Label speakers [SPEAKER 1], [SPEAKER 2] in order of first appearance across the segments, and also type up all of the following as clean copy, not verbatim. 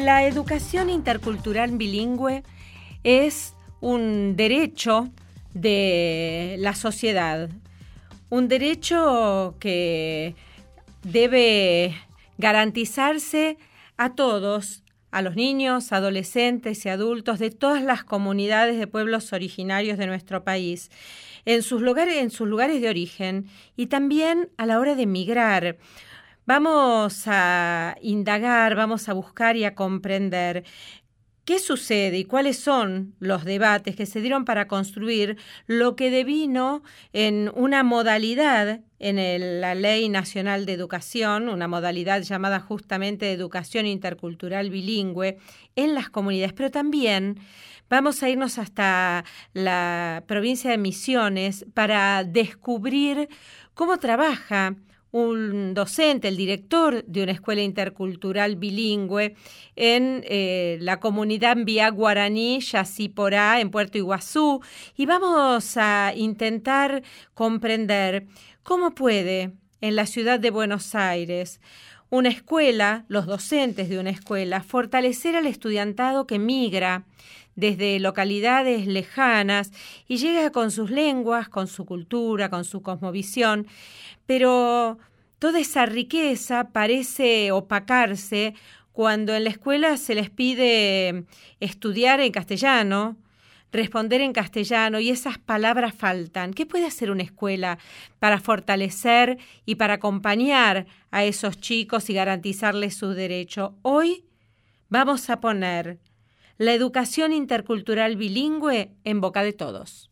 [SPEAKER 1] La educación intercultural bilingüe es un derecho de la sociedad, un derecho que debe garantizarse a todos, a los niños, adolescentes y adultos de todas las comunidades de pueblos originarios de nuestro país, en sus lugares de origen y también a la hora de migrar. Vamos a indagar, vamos a buscar y a comprender qué sucede y cuáles son los debates que se dieron para construir lo que devino en una modalidad en la Ley Nacional de Educación, una modalidad llamada justamente Educación Intercultural Bilingüe en las comunidades, pero también vamos a irnos hasta la provincia de Misiones para descubrir cómo trabaja un docente, el director de una escuela intercultural bilingüe en la comunidad Mbia Guaraní, Yacyporá, en Puerto Iguazú, y vamos a intentar comprender cómo puede en la ciudad de Buenos Aires una escuela, los docentes de una escuela, fortalecer al estudiantado que migra desde localidades lejanas y llega con sus lenguas, con su cultura, con su cosmovisión, pero toda esa riqueza parece opacarse cuando en la escuela se les pide estudiar en castellano, responder en castellano y esas palabras faltan. ¿Qué puede hacer una escuela para fortalecer y para acompañar a esos chicos y garantizarles su derecho? Hoy vamos a poner la educación intercultural bilingüe en boca de todos.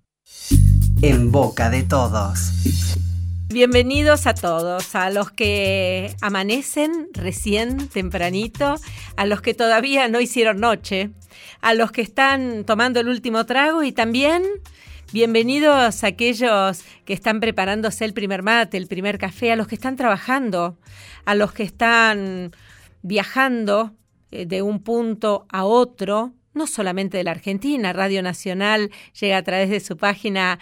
[SPEAKER 2] En boca de todos.
[SPEAKER 1] Bienvenidos a todos, a los que amanecen recién, tempranito, a los que todavía no hicieron noche, a los que están tomando el último trago y también bienvenidos a aquellos que están preparándose el primer mate, el primer café, a los que están trabajando, a los que están viajando de un punto a otro, no solamente de la Argentina. Radio Nacional llega a través de su página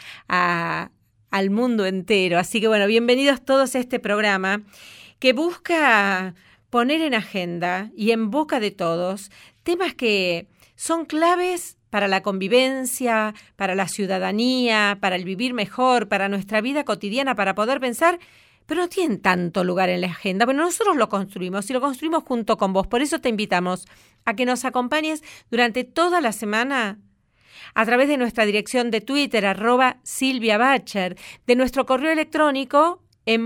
[SPEAKER 1] al mundo entero. Así que bueno, bienvenidos todos a este programa que busca poner en agenda y en boca de todos temas que son claves para la convivencia, para la ciudadanía, para el vivir mejor, para nuestra vida cotidiana, para poder pensar, pero no tienen tanto lugar en la agenda. Bueno, nosotros lo construimos y lo construimos junto con vos. Por eso te invitamos a que nos acompañes durante toda la semana a través de nuestra dirección de Twitter, @SilviaBacher, de nuestro correo electrónico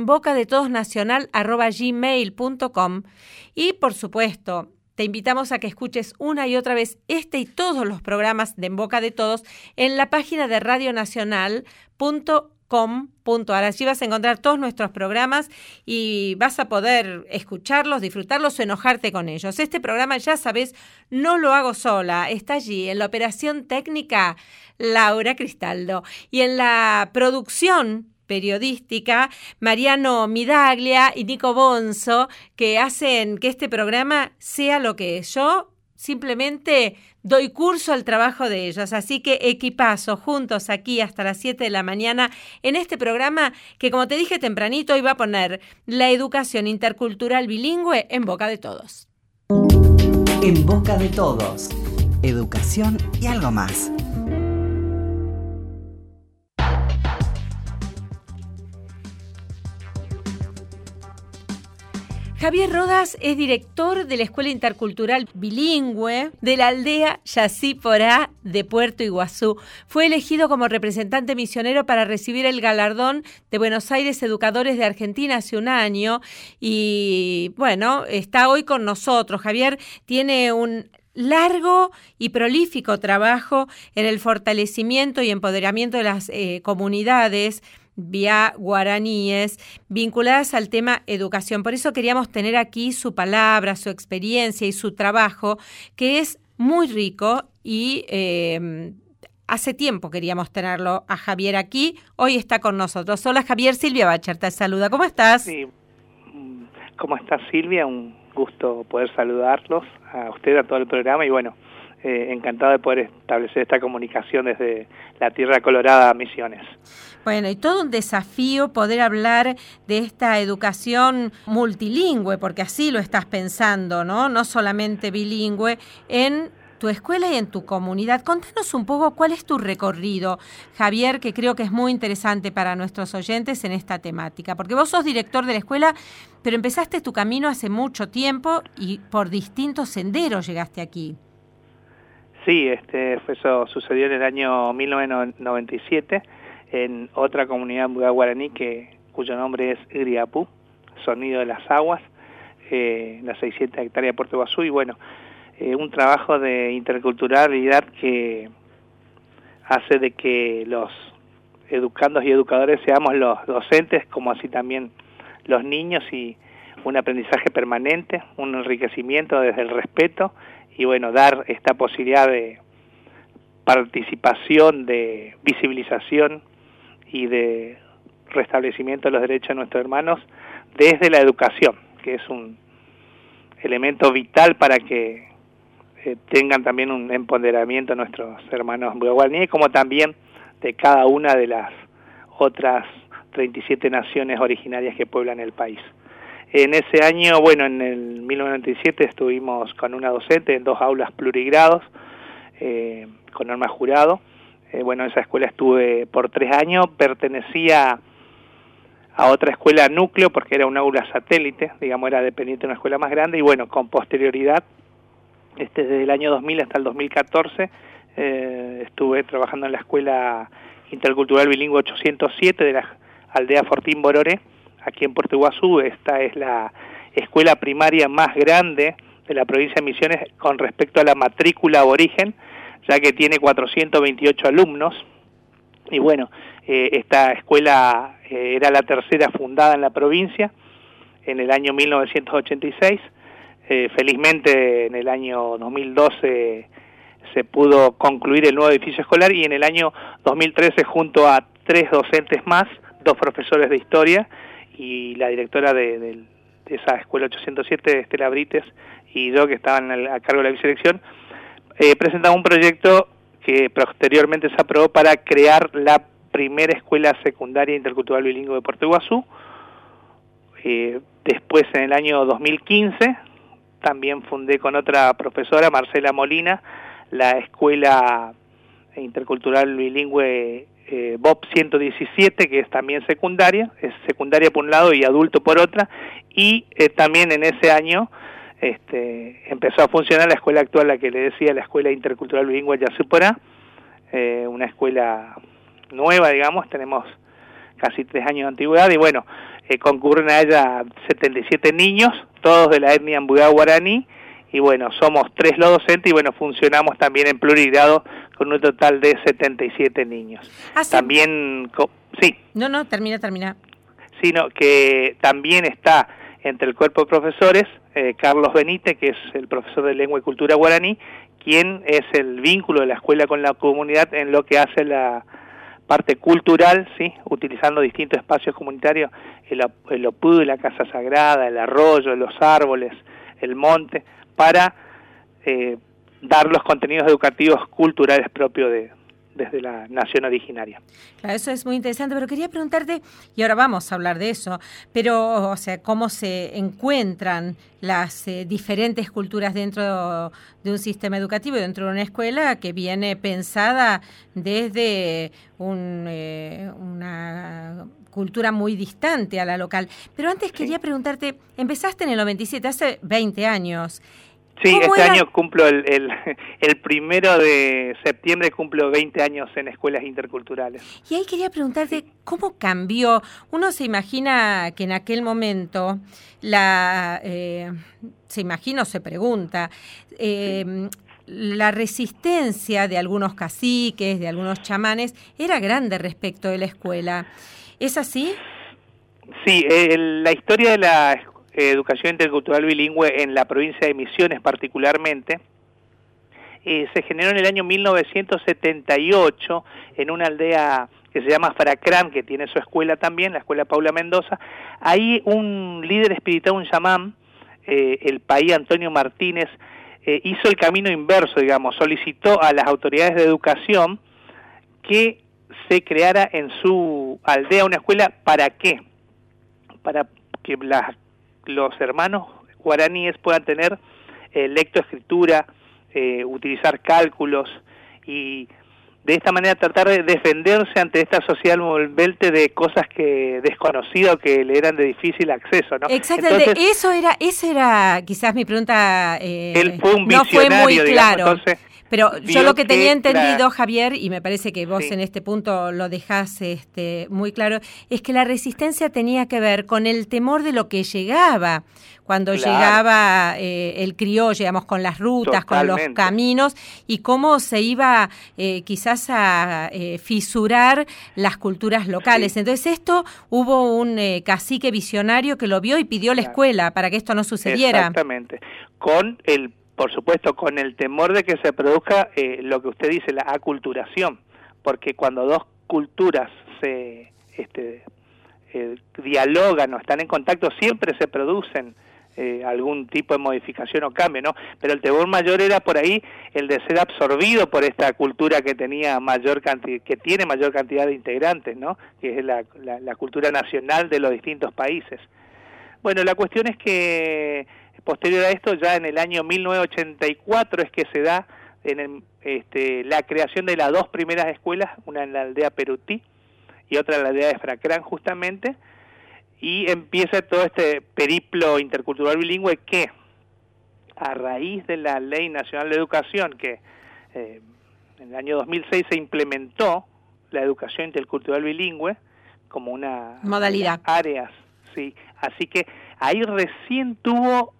[SPEAKER 1] embocadetodosnacional@gmail.com y, por supuesto, te invitamos a que escuches una y otra vez este y todos los programas de En Boca de Todos en la página de radionacional.com.ar. Allí vas a encontrar todos nuestros programas y vas a poder escucharlos, disfrutarlos o enojarte con ellos. Este programa, ya sabes, no lo hago sola. Está allí en la operación técnica Laura Cristaldo y en la producción periodística Mariano Midaglia y Nico Bonzo, que hacen que este programa sea lo que es. Yo simplemente doy curso al trabajo de ellos, así que equipazo, juntos aquí hasta las 7 de la mañana en este programa que, como te dije tempranito, hoy va a poner la educación intercultural bilingüe en boca de todos.
[SPEAKER 2] En boca de todos. Educación y algo más.
[SPEAKER 1] Javier Rodas es director de la Escuela Intercultural Bilingüe de la aldea Yacyporá de Puerto Iguazú. Fue elegido como representante misionero para recibir el galardón de Buenos Aires Educadores de Argentina hace un año y, bueno, está hoy con nosotros. Javier tiene un largo y prolífico trabajo en el fortalecimiento y empoderamiento de las comunidades vía guaraníes vinculadas al tema educación. Por eso queríamos tener aquí su palabra, su experiencia y su trabajo, que es muy rico y hace tiempo queríamos tenerlo a Javier aquí. Hoy está con nosotros. Hola Javier, Silvia Bacher te saluda. ¿Cómo estás?
[SPEAKER 3] Sí, ¿cómo estás Silvia? Un gusto poder saludarlos, a usted, a todo el programa y bueno, encantado de poder establecer esta comunicación desde la Tierra Colorada a Misiones.
[SPEAKER 1] Bueno, y todo un desafío poder hablar de esta educación multilingüe, porque así lo estás pensando, ¿no? No solamente bilingüe, en tu escuela y en tu comunidad. Contanos un poco cuál es tu recorrido, Javier, que creo que es muy interesante para nuestros oyentes en esta temática, porque vos sos director de la escuela, pero empezaste tu camino hace mucho tiempo y por distintos senderos llegaste aquí.
[SPEAKER 3] Sí, eso sucedió en el año 1997 en otra comunidad guaraní cuyo nombre es Iriapú, Sonido de las Aguas, las 600 hectáreas de Puerto Iguazú, y bueno, un trabajo de interculturalidad que hace de que los educandos y educadores seamos los docentes, como así también los niños, y un aprendizaje permanente, un enriquecimiento desde el respeto, y bueno, dar esta posibilidad de participación, de visibilización y de restablecimiento de los derechos de nuestros hermanos desde la educación, que es un elemento vital para que tengan también un empoderamiento nuestros hermanos guaraníes, como también de cada una de las otras 37 naciones originarias que pueblan el país. En ese año, bueno, en el 1997 estuvimos con una docente en 2 aulas plurigrados, con Norma Jurado. Bueno, en esa escuela estuve por 3 años, pertenecía a otra escuela núcleo porque era un aula satélite, digamos, era dependiente de una escuela más grande, y bueno, con posterioridad, desde el año 2000 hasta el 2014, estuve trabajando en la Escuela Intercultural Bilingüe 807 de la aldea Fortín Bororé, aquí en Puerto Iguazú. Esta es la escuela primaria más grande de la provincia de Misiones con respecto a la matrícula aborigen, ya que tiene 428 alumnos, y bueno, esta escuela era la tercera fundada en la provincia en el año 1986, felizmente en el año 2012 se pudo concluir el nuevo edificio escolar, y en el año 2013 junto a 3 docentes más, 2 profesores de historia y la directora de esa escuela 807, Estela Brites, y yo, que estaban a cargo de la vicerección, presentamos un proyecto que posteriormente se aprobó para crear la primera escuela secundaria intercultural bilingüe de Puerto Iguazú. Después, en el año 2015, también fundé con otra profesora, Marcela Molina, la escuela intercultural bilingüe BOP 117, que es también secundaria, es secundaria por un lado y adulto por otra, y también en ese año empezó a funcionar la escuela actual, la que le decía, la Escuela Intercultural Bilingüe Yasuporá, una escuela nueva, digamos, tenemos casi 3 años de antigüedad, y bueno, concurren a ella 77 niños, todos de la etnia Mbuyá guaraní, y bueno, somos 3 los docentes, y bueno, funcionamos también en plurigrado con un total de 77 niños. También, sí.
[SPEAKER 1] No, termina.
[SPEAKER 3] Sino que también está entre el cuerpo de profesores Carlos Benítez, que es el profesor de Lengua y Cultura Guaraní, quien es el vínculo de la escuela con la comunidad en lo que hace la parte cultural, ¿sí? Utilizando distintos espacios comunitarios, el Opudo y la Casa Sagrada, el arroyo, los árboles, el monte, para dar los contenidos educativos culturales propios desde la nación originaria.
[SPEAKER 1] Claro, eso es muy interesante, pero quería preguntarte, y ahora vamos a hablar de eso, pero, o sea, cómo se encuentran las diferentes culturas dentro de un sistema educativo y dentro de una escuela que viene pensada desde una cultura muy distante a la local. Pero antes quería preguntarte, empezaste en el 97, hace 20 años.
[SPEAKER 3] Sí, este año cumplo el 1 de septiembre cumplo 20 años en escuelas interculturales.
[SPEAKER 1] Y ahí quería preguntarte, ¿cómo cambió? Uno se imagina que en aquel momento, se pregunta, la resistencia de algunos caciques, de algunos chamanes, era grande respecto de la escuela. ¿Es así?
[SPEAKER 3] Sí, la historia de la educación intercultural bilingüe en la provincia de Misiones particularmente, se generó en el año 1978 en una aldea que se llama Faracrán, que tiene su escuela también, la escuela Paula Mendoza. Ahí un líder espiritual, un chamán, el paí Antonio Martínez, hizo el camino inverso, digamos, solicitó a las autoridades de educación que se creara en su aldea una escuela. ¿Para qué? Para que los hermanos guaraníes puedan tener lectoescritura, utilizar cálculos y de esta manera tratar de defenderse ante esta sociedad envolvente de cosas que desconocidas, que le eran de difícil acceso, ¿no?
[SPEAKER 1] Exactamente. Entonces, esa era quizás mi pregunta.
[SPEAKER 3] Él fue un
[SPEAKER 1] no fue muy
[SPEAKER 3] digamos,
[SPEAKER 1] claro.
[SPEAKER 3] Entonces,
[SPEAKER 1] pero yo lo que tenía entendido, Javier, y me parece que vos
[SPEAKER 3] sí.
[SPEAKER 1] en este punto lo dejás muy claro, es que la resistencia tenía que ver con el temor de lo que llegaba, cuando llegaba el criollo, digamos, con las rutas,
[SPEAKER 3] totalmente,
[SPEAKER 1] con los caminos, y cómo se iba quizás a fisurar las culturas locales. Sí. Entonces hubo un cacique visionario que lo vio y pidió la escuela para que esto no sucediera.
[SPEAKER 3] Exactamente, por supuesto, con el temor de que se produzca lo que usted dice, la aculturación, porque cuando dos culturas se dialogan o están en contacto, siempre se producen algún tipo de modificación o cambio, ¿no? Pero el temor mayor era por ahí el de ser absorbido por esta cultura que tenía que tiene mayor cantidad de integrantes, ¿no? Que es la cultura nacional de los distintos países. Bueno, la cuestión es que posterior a esto, ya en el año 1984 es que se da la creación de las dos primeras escuelas, una en la aldea Perutí y otra en la aldea de Fracrán, justamente, y empieza todo este periplo intercultural bilingüe que, a raíz de la Ley Nacional de Educación, que en el año 2006 se implementó la educación intercultural bilingüe como una
[SPEAKER 1] modalidad,
[SPEAKER 3] áreas, sí, así que ahí recién tuvo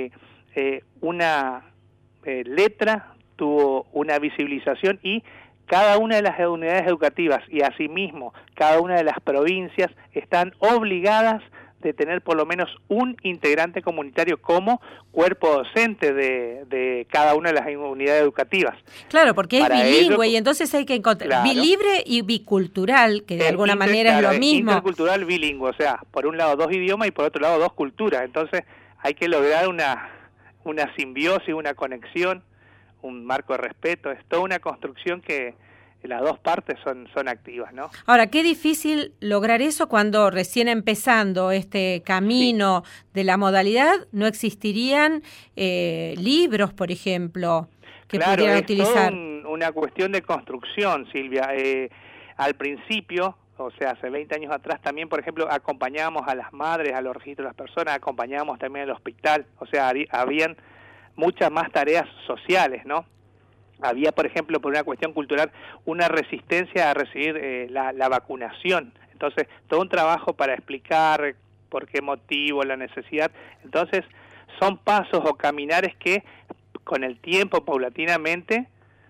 [SPEAKER 3] una letra, tuvo una visibilización, y cada una de las unidades educativas y asimismo cada una de las provincias están obligadas de tener por lo menos un integrante comunitario como cuerpo docente de cada una de las unidades educativas.
[SPEAKER 1] Claro, porque es bilingüe y entonces hay que encontrar bilibre y bicultural, que de alguna manera es lo mismo.
[SPEAKER 3] Intercultural bilingüe, o sea, por un lado dos idiomas y por otro lado dos culturas. Entonces hay que lograr una simbiosis, una conexión, un marco de respeto. Es toda una construcción que las dos partes son activas, ¿no?
[SPEAKER 1] Ahora, qué difícil lograr eso cuando recién empezando este camino de la modalidad no existirían libros, por ejemplo, que pudieran utilizar.
[SPEAKER 3] Claro, es una cuestión de construcción, Silvia. Al principio, o sea, hace 20 años atrás también, por ejemplo, acompañábamos a las madres, a los registros de las personas, acompañábamos también al hospital, o sea, habían muchas más tareas sociales, ¿no? Había, por ejemplo, por una cuestión cultural, una resistencia a recibir la vacunación. Entonces, todo un trabajo para explicar por qué motivo, la necesidad. Entonces, son pasos o caminares que con el tiempo, paulatinamente,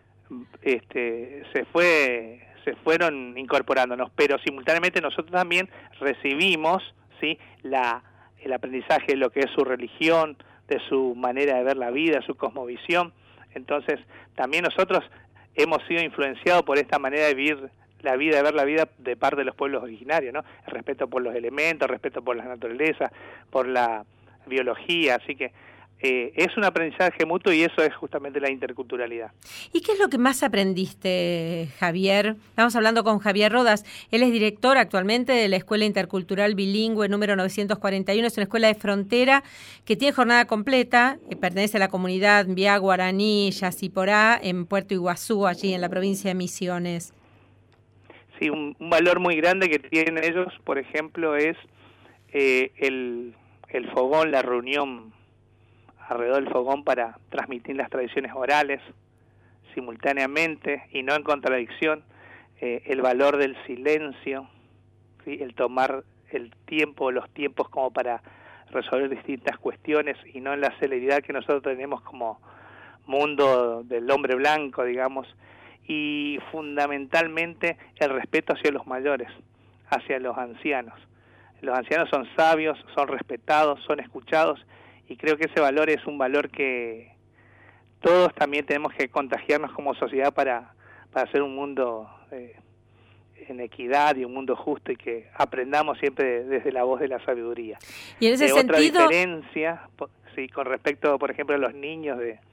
[SPEAKER 3] se fueron incorporándonos. Pero simultáneamente nosotros también recibimos, ¿sí?, el aprendizaje de lo que es su religión, de su manera de ver la vida, su cosmovisión. Entonces, también nosotros hemos sido influenciados por esta manera de vivir la vida, de ver la vida de parte de los pueblos originarios, ¿no? El respeto por los elementos, el respeto por la naturaleza, por la biología, así que es un aprendizaje mutuo y eso es justamente la interculturalidad.
[SPEAKER 1] ¿Y qué es lo que más aprendiste, Javier? Estamos hablando con Javier Rodas. Él es director actualmente de la Escuela Intercultural Bilingüe número 941. Es una escuela de frontera que tiene jornada completa, que pertenece a la comunidad Mbiá Guaraní Yacyporá en Puerto Iguazú, allí en la provincia de Misiones.
[SPEAKER 3] Sí, un valor muy grande que tienen ellos, por ejemplo, es el fogón, la reunión alrededor del fogón para transmitir las tradiciones orales simultáneamente y no en contradicción, el valor del silencio, ¿sí?, el tomar los tiempos como para resolver distintas cuestiones y no en la celeridad que nosotros tenemos como mundo del hombre blanco, digamos, y fundamentalmente el respeto hacia los mayores, hacia los ancianos. Los ancianos son sabios, son respetados, son escuchados, y creo que ese valor es un valor que todos también tenemos que contagiarnos como sociedad para hacer un mundo en equidad y un mundo justo, y que aprendamos siempre desde la voz de la sabiduría.
[SPEAKER 1] Y en ese sentido...
[SPEAKER 3] Otra diferencia, sí, con respecto, por ejemplo, a los niños de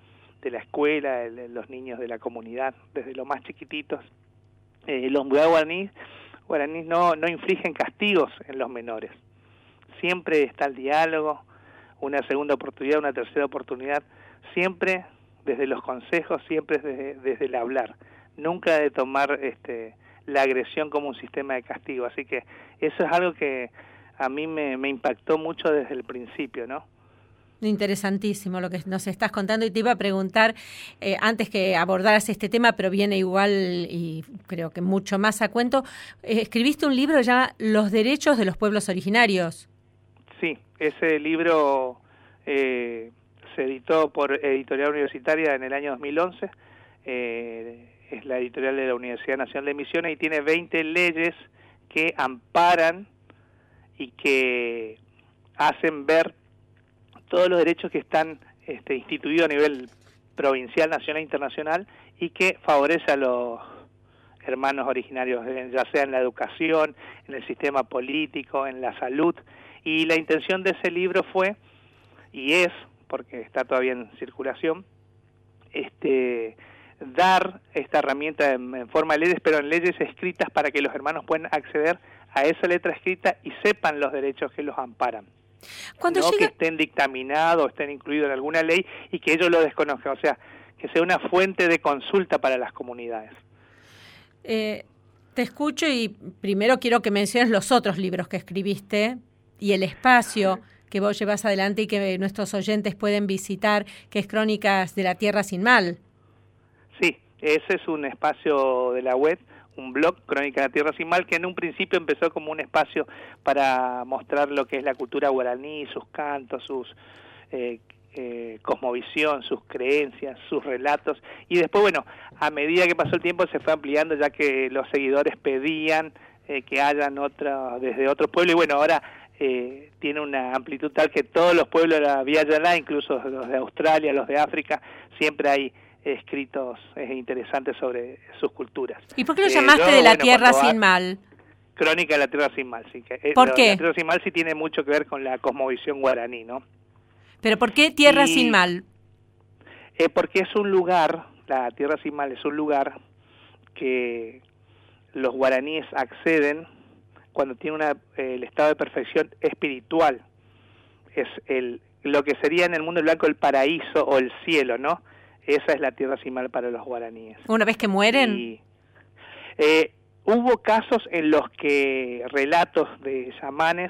[SPEAKER 3] de la escuela, los niños de la comunidad, desde los más chiquititos. Los guaraníes no infligen castigos en los menores. Siempre está el diálogo, una segunda oportunidad, una tercera oportunidad, siempre desde los consejos, siempre desde el hablar. Nunca de tomar la agresión como un sistema de castigo. Así que eso es algo que a mí me impactó mucho desde el principio, ¿no?
[SPEAKER 1] Interesantísimo lo que nos estás contando, y te iba a preguntar, antes que abordaras este tema, pero viene igual y creo que mucho más a cuento, escribiste un libro ya, Los derechos de los pueblos originarios.
[SPEAKER 3] Sí, ese libro se editó por Editorial Universitaria en el año 2011, es la editorial de la Universidad Nacional de Misiones y tiene 20 leyes que amparan y que hacen ver todos los derechos que están instituidos a nivel provincial, nacional e internacional, y que favorece a los hermanos originarios, ya sea en la educación, en el sistema político, en la salud. Y la intención de ese libro fue, y es, porque está todavía en circulación, dar esta herramienta en forma de leyes, pero en leyes escritas para que los hermanos puedan acceder a esa letra escrita y sepan los derechos que los amparan.
[SPEAKER 1] Cuando
[SPEAKER 3] no que estén dictaminados, estén incluidos en alguna ley y que ellos lo desconozcan, o sea, que sea una fuente de consulta para las comunidades.
[SPEAKER 1] Te escucho y primero quiero que menciones los otros libros que escribiste y el espacio que vos llevas adelante y que nuestros oyentes pueden visitar, que es Crónicas de la Tierra Sin Mal.
[SPEAKER 3] Sí, ese es un espacio de la web, un blog, Crónica de la Tierra Sin Mal, que en un principio empezó como un espacio para mostrar lo que es la cultura guaraní, sus cantos, sus cosmovisión, sus creencias, sus relatos, y después, bueno, a medida que pasó el tiempo se fue ampliando, ya que los seguidores pedían que hayan desde otros pueblos, y bueno, ahora tiene una amplitud tal que todos los pueblos de la Vía Yala, incluso los de Australia, los de África, siempre hay escritos interesantes sobre sus culturas.
[SPEAKER 1] ¿Y por qué lo llamaste de la Tierra Sin Mal?
[SPEAKER 3] Crónica de la Tierra Sin Mal, sí.
[SPEAKER 1] ¿Por qué?
[SPEAKER 3] La Tierra Sin Mal sí tiene mucho que ver con la cosmovisión guaraní, ¿no?
[SPEAKER 1] ¿Pero por qué Tierra Sin Mal?
[SPEAKER 3] Porque es un lugar, la Tierra Sin Mal es un lugar que los guaraníes acceden cuando tiene el estado de perfección espiritual. Es lo que sería en el mundo blanco el paraíso o el cielo, ¿no? Esa es la Tierra Sin Mal para los guaraníes.
[SPEAKER 1] ¿Una vez que mueren?
[SPEAKER 3] Y, hubo casos en los que relatos de chamanes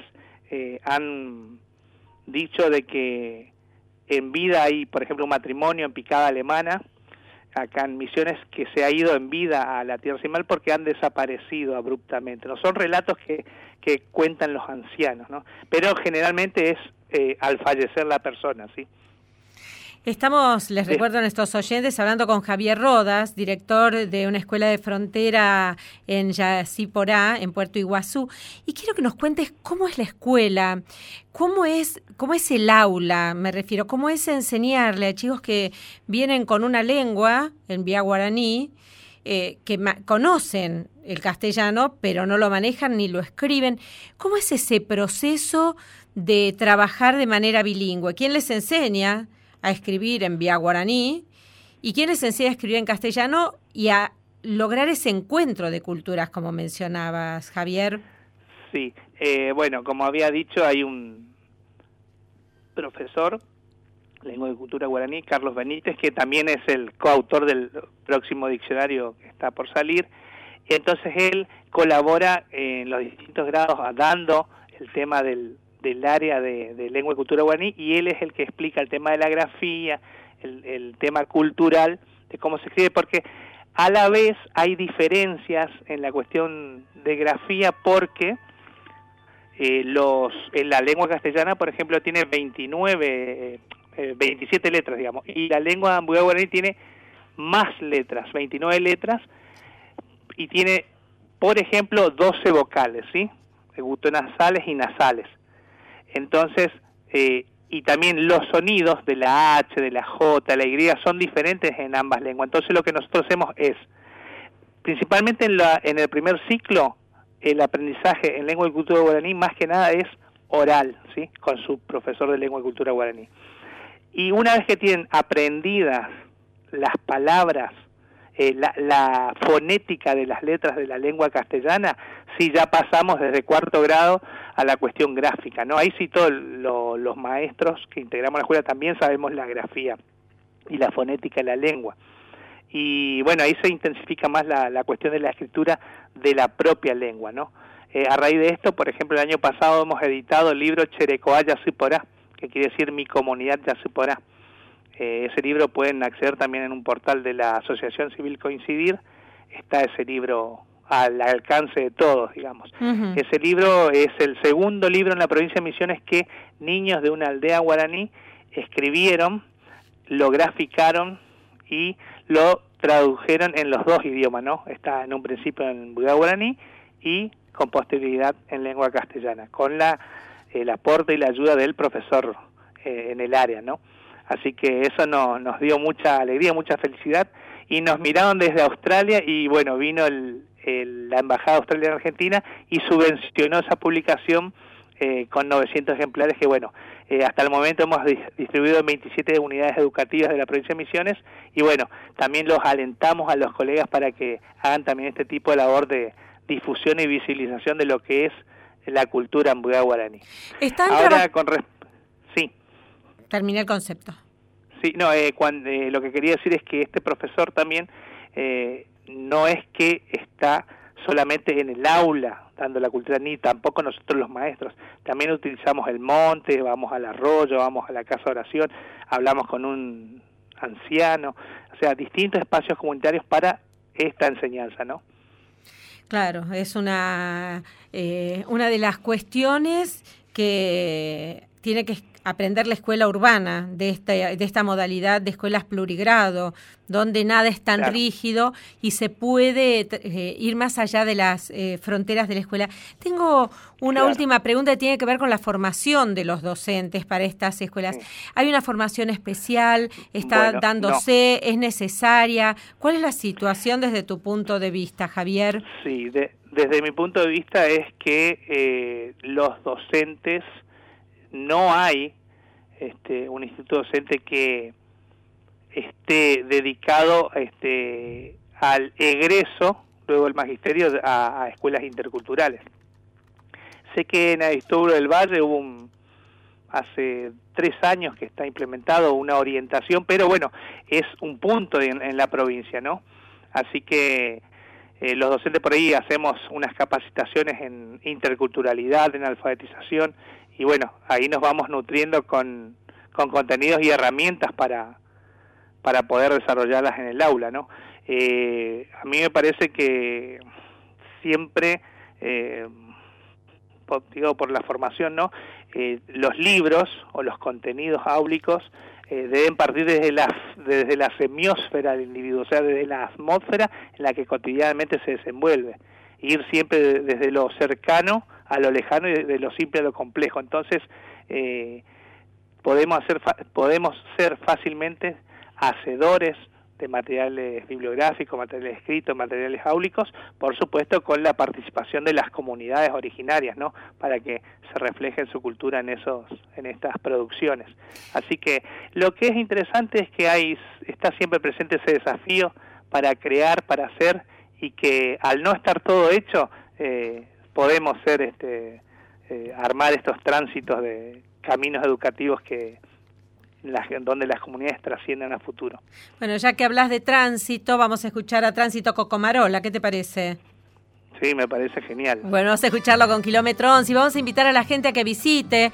[SPEAKER 3] han dicho de que en vida hay, por ejemplo, un matrimonio en Picada Alemana, acá en Misiones, que se ha ido en vida a la Tierra Sin Mal porque han desaparecido abruptamente. No son relatos que cuentan los ancianos, ¿no? Pero generalmente es al fallecer la persona, ¿sí?
[SPEAKER 1] Estamos, les recuerdo a nuestros oyentes, hablando con Javier Rodas, director de una escuela de frontera en Yacyporá, en Puerto Iguazú, y quiero que nos cuentes cómo es la escuela, cómo es el aula, me refiero, cómo es enseñarle a chicos que vienen con una lengua, en vía guaraní, que conocen el castellano, pero no lo manejan ni lo escriben. ¿Cómo es ese proceso de trabajar de manera bilingüe? ¿Quién les enseña a escribir en vía guaraní y quién les enseña a escribir en castellano y a lograr ese encuentro de culturas, como mencionabas, Javier?
[SPEAKER 3] Sí, bueno, como había dicho, hay un profesor de lengua y cultura guaraní, Carlos Benítez, que también es el coautor del próximo diccionario que está por salir, y entonces él colabora en los distintos grados dando el tema del área de lengua y cultura guaraní, y él es el que explica el tema de la grafía, el tema cultural de cómo se escribe, porque a la vez hay diferencias en la cuestión de grafía, porque en la lengua castellana, por ejemplo, tiene 27 letras, digamos, y la lengua ambuya guaraní tiene más letras, 29 letras, y tiene, por ejemplo, 12 vocales, ¿sí? Gutonasales y nasales. Entonces, y también los sonidos de la H, de la J, de la Y son diferentes en ambas lenguas. Entonces lo que nosotros hacemos es, principalmente en el primer ciclo, el aprendizaje en lengua y cultura guaraní más que nada es oral, ¿sí? Con su profesor de lengua y cultura guaraní. Y una vez que tienen aprendidas las palabras, la fonética de las letras de la lengua castellana, sí ya pasamos desde cuarto grado a la cuestión gráfica, ¿no? Ahí sí todos los maestros que integramos la escuela también sabemos la grafía y la fonética de la lengua. Y bueno, ahí se intensifica más la cuestión de la escritura de la propia lengua, ¿no? A raíz de esto, por ejemplo, el año pasado hemos editado el libro Cherecoá Yacyporá, que quiere decir Mi Comunidad Yacyporá. Ese libro pueden acceder también en un portal de la Asociación Civil Coincidir. Está ese libro al alcance de todos, digamos. Uh-huh. Ese libro es el segundo libro en la provincia de Misiones que niños de una aldea guaraní escribieron, lo graficaron y lo tradujeron en los dos idiomas, ¿no? Está en un principio en buyá guaraní y con posterioridad en lengua castellana, con el aporte y la ayuda del profesor en el área, ¿no? Así que eso nos dio mucha alegría, mucha felicidad, y nos miraron desde Australia, y bueno, vino la Embajada de Australia en Argentina y subvencionó esa publicación con 900 ejemplares que, bueno, hasta el momento hemos distribuido en 27 unidades educativas de la provincia de Misiones, y bueno, también los alentamos a los colegas para que hagan también este tipo de labor de difusión y visibilización de lo que es la cultura en buyá guaraní. Ahora, sí.
[SPEAKER 1] Terminé el concepto.
[SPEAKER 3] Sí, no, lo que quería decir es que este profesor también no es que está solamente en el aula dando la cultura, ni tampoco nosotros los maestros. También utilizamos el monte, vamos al arroyo, vamos a la casa de oración, hablamos con un anciano, o sea, distintos espacios comunitarios para esta enseñanza, ¿no?
[SPEAKER 1] Claro, es una de las cuestiones que tiene que aprender la escuela urbana de esta modalidad de escuelas plurigrado, donde nada es tan rígido y se puede ir más allá de las fronteras de la escuela. Tengo una última pregunta que tiene que ver con la formación de los docentes para estas escuelas. Sí. ¿Hay una formación especial? ¿Está dándose? No. ¿Es necesaria? ¿Cuál es la situación desde tu punto de vista, Javier?
[SPEAKER 3] Sí, desde mi punto de vista es que los docentes, no hay un instituto docente que esté dedicado al egreso, luego el magisterio, a escuelas interculturales. Sé que en Aristóbulo del Valle hubo hace 3 años que está implementado una orientación, pero bueno, es un punto en la provincia, ¿no? Así que los docentes por ahí hacemos unas capacitaciones en interculturalidad, en alfabetización, y bueno, ahí nos vamos nutriendo con contenidos y herramientas para poder desarrollarlas en el aula, ¿no? A mí me parece que siempre, por la formación, ¿no? Los libros o los contenidos áulicos deben partir desde la semiósfera del individuo, o sea, desde la atmósfera en la que cotidianamente se desenvuelve. Ir siempre desde lo cercano a lo lejano y de lo simple a lo complejo. Entonces, podemos ser fácilmente hacedores de materiales bibliográficos, materiales escritos, materiales áulicos, por supuesto con la participación de las comunidades originarias, ¿no? Para que se refleje su cultura en estas producciones. Así que lo que es interesante es que está siempre presente ese desafío para crear, para hacer, y que al no estar todo hecho, podemos armar estos tránsitos de caminos educativos donde las comunidades trasciendan a futuro.
[SPEAKER 1] Bueno, ya que hablas de tránsito, vamos a escuchar a Tránsito Cocomarola. ¿Qué te parece?
[SPEAKER 3] Sí, me parece genial.
[SPEAKER 1] Bueno, vamos a escucharlo con Kilómetro 11 y vamos a invitar a la gente a que visite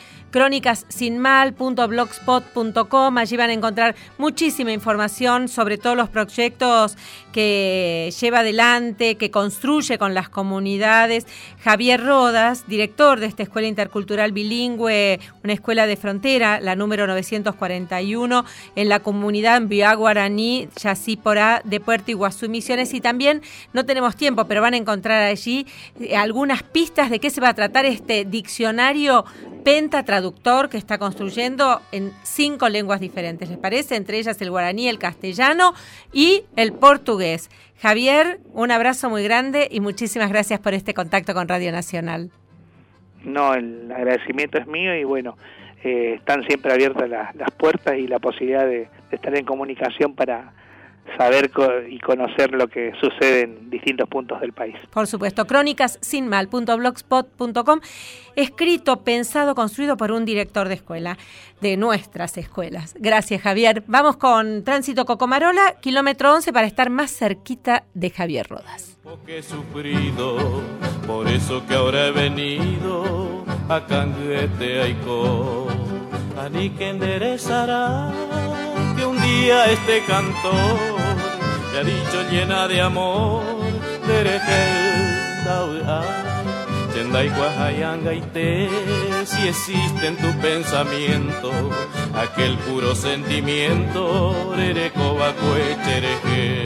[SPEAKER 1] crónicassinmal.blogspot.com. Allí van a encontrar muchísima información sobre todos los proyectos que lleva adelante, que construye con las comunidades. Javier Rodas, director de esta Escuela Intercultural Bilingüe, una escuela de frontera, la número 941, en la comunidad buyá guaraní Yacyporá de Puerto Iguazú, Misiones. Y también, no tenemos tiempo, pero van a encontrar allí algunas pistas de qué se va a tratar este diccionario pentatraductor que está construyendo en 5 lenguas diferentes, ¿les parece? Entre ellas el guaraní, el castellano y el portugués. Javier, un abrazo muy grande y muchísimas gracias por este contacto con Radio Nacional.
[SPEAKER 3] No, el agradecimiento es mío y bueno, están siempre abiertas las puertas y la posibilidad de estar en comunicación para saber y conocer lo que sucede en distintos puntos del país.
[SPEAKER 1] Por supuesto, crónicassinmal.blogspot.com, escrito, pensado, construido por un director de escuela, de nuestras escuelas. Gracias, Javier. Vamos con Tránsito Cocomarola, kilómetro 11, para estar más cerquita de Javier Rodas.
[SPEAKER 4] Porque he sufrido, por eso que ahora he venido a Canguete Aicó. Ani que enderezará que un día este cantor me ha dicho llena de amor, derejel dau'a, chenday guajayangaite, si existe en tu pensamiento aquel puro sentimiento, rerecobacué chereje.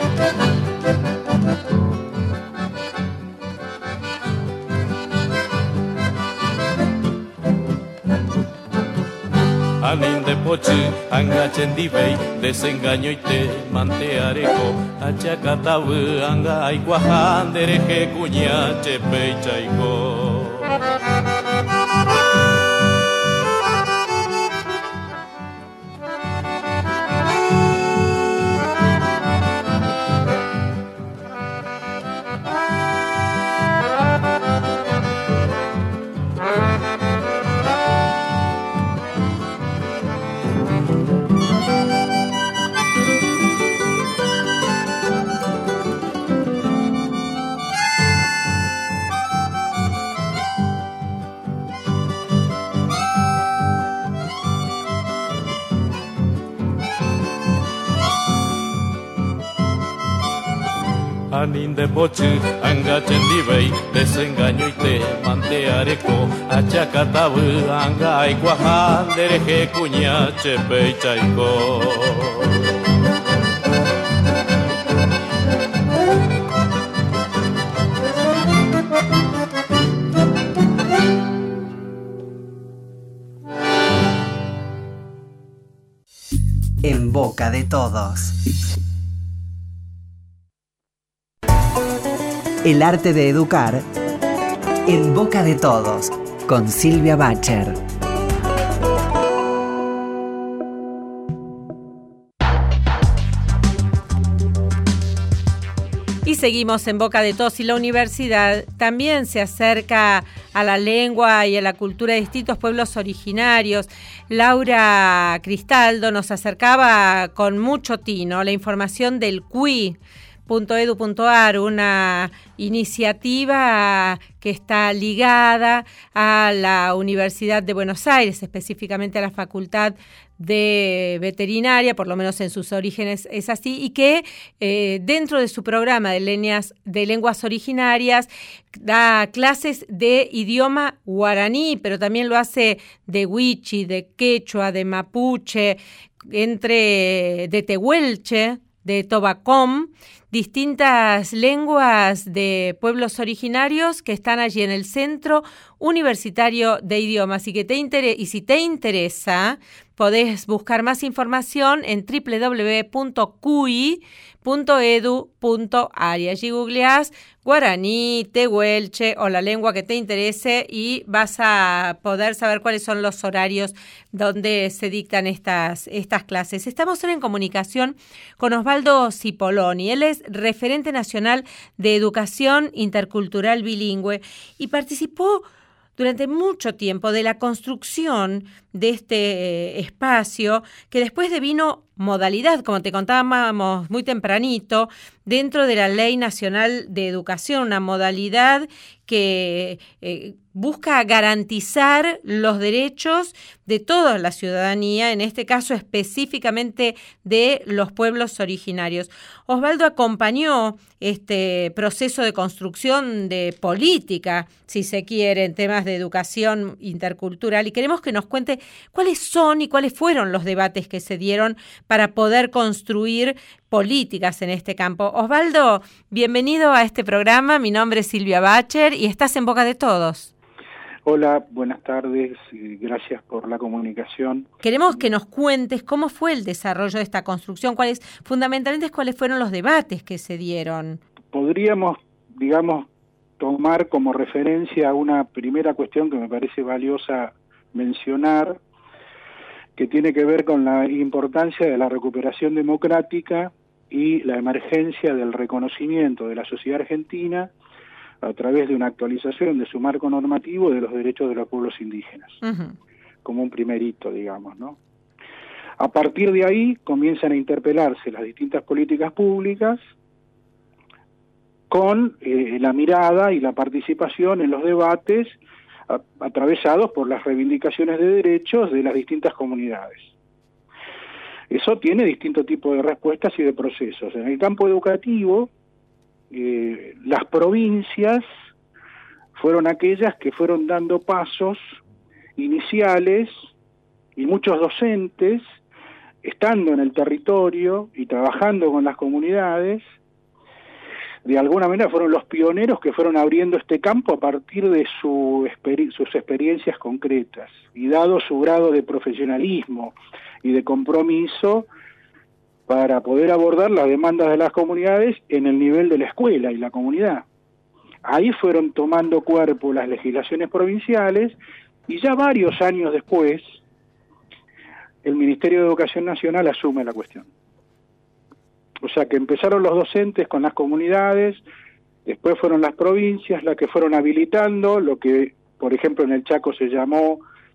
[SPEAKER 4] Anin de pochi, anga chendibei, desengaño y te manteareco, achacatabu, anga aiguajan, dereje cuña, chepe y chaico. Anin de pochi, anga chendibei, desengaño y te manteareco, achacatabu, anga aiguajan, dereje cuña, chepe y chaico.
[SPEAKER 2] En boca de todos. El arte de educar en boca de todos, con Silvia Bacher.
[SPEAKER 1] Y seguimos en boca de todos, y la universidad también se acerca a la lengua y a la cultura de distintos pueblos originarios. Laura Cristaldo nos acercaba con mucho tino la información del CUI.edu.ar, una iniciativa que está ligada a la Universidad de Buenos Aires, específicamente a la Facultad de Veterinaria, por lo menos en sus orígenes es así, y que dentro de su programa de lenguas originarias da clases de idioma guaraní, pero también lo hace de wichi, de quechua, de mapuche, de tehuelche, de tobacom, distintas lenguas de pueblos originarios que están allí en el Centro Universitario de Idiomas. Y si te interesa, podés buscar más información en www.cui.edu.ar y allí googleás guaraní, tehuelche o la lengua que te interese y vas a poder saber cuáles son los horarios donde se dictan estas clases. Estamos ahora en comunicación con Osvaldo Cipolloni. Él es referente nacional de educación intercultural bilingüe y participó durante mucho tiempo de la construcción de este espacio, que después devino modalidad, como te contábamos muy tempranito, dentro de la Ley Nacional de Educación, una modalidad que busca garantizar los derechos de toda la ciudadanía, en este caso específicamente de los pueblos originarios. Osvaldo acompañó este proceso de construcción de política, si se quiere, en temas de educación intercultural, y queremos que nos cuente cuáles son y cuáles fueron los debates que se dieron para poder construir políticas en este campo. Osvaldo, bienvenido a este programa. Mi nombre es Silvia Bacher y estás en boca de todos.
[SPEAKER 5] Hola, buenas tardes, gracias por la comunicación.
[SPEAKER 1] Queremos que nos cuentes cómo fue el desarrollo de esta construcción, cuáles fueron los debates que se dieron.
[SPEAKER 5] Podríamos, tomar como referencia una primera cuestión que me parece valiosa mencionar, que tiene que ver con la importancia de la recuperación democrática y la emergencia del reconocimiento de la sociedad argentina a través de una actualización de su marco normativo de los derechos de los pueblos indígenas, como un primer hito, digamos, ¿no? A partir de ahí comienzan a interpelarse las distintas políticas públicas con la mirada y la participación en los debates atravesados por las reivindicaciones de derechos de las distintas comunidades. Eso tiene distinto tipo de respuestas y de procesos. En el campo educativo, las provincias fueron aquellas que fueron dando pasos iniciales y muchos docentes, estando en el territorio y trabajando con las comunidades, de alguna manera fueron los pioneros que fueron abriendo este campo a partir de sus experiencias concretas y dado su grado de profesionalismo y de compromiso para poder abordar las demandas de las comunidades en el nivel de la escuela y la comunidad. Ahí fueron tomando cuerpo las legislaciones provinciales y ya varios años después el Ministerio de Educación Nacional asume la cuestión. O sea que empezaron los docentes con las comunidades, después fueron las provincias las que fueron habilitando lo que, por ejemplo, en el Chaco se llamó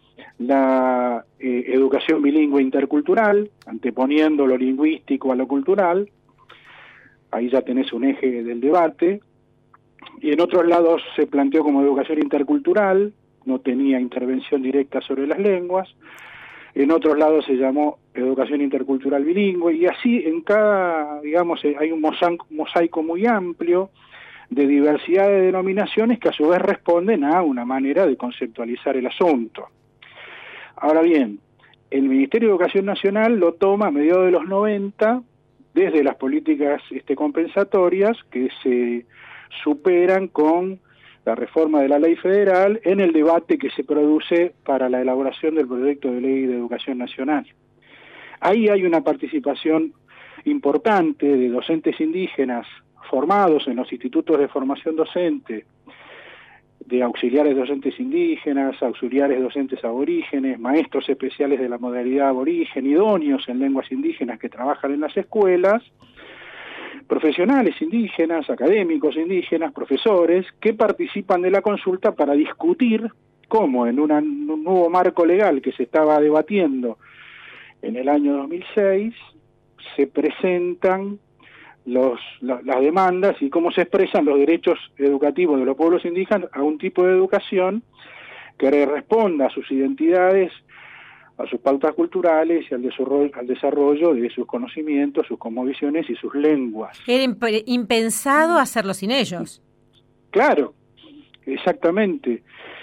[SPEAKER 5] la educación bilingüe intercultural, anteponiendo lo lingüístico a lo cultural. Ahí ya tenés un eje del debate. Y en otros lados se planteó como educación intercultural, no tenía intervención directa sobre las lenguas. En otros lados se llamó educación intercultural bilingüe, y así en cada, digamos, hay un mosaico muy amplio de diversidad de denominaciones que a su vez responden a una manera de conceptualizar el asunto. Ahora bien, el Ministerio de Educación Nacional lo toma a mediados de los 90, desde las políticas compensatorias que se superan con la reforma de la ley federal en el debate que se produce para la elaboración del proyecto de ley de educación nacional. Ahí hay una participación importante de docentes indígenas formados en los institutos de formación docente, de auxiliares docentes indígenas, auxiliares docentes aborígenes, maestros especiales de la modalidad aborigen, idóneos en lenguas indígenas que trabajan en las escuelas, profesionales indígenas, académicos indígenas, profesores, que participan de la consulta para discutir cómo en un nuevo marco legal que se estaba debatiendo en el año 2006 se presentan las demandas y cómo se expresan los derechos educativos de los pueblos indígenas a un tipo de educación que responda a sus identidades, a sus pautas culturales y al desarrollo de sus conocimientos, sus cosmovisiones y sus lenguas.
[SPEAKER 1] Era impensado hacerlo sin ellos.
[SPEAKER 5] Claro, exactamente.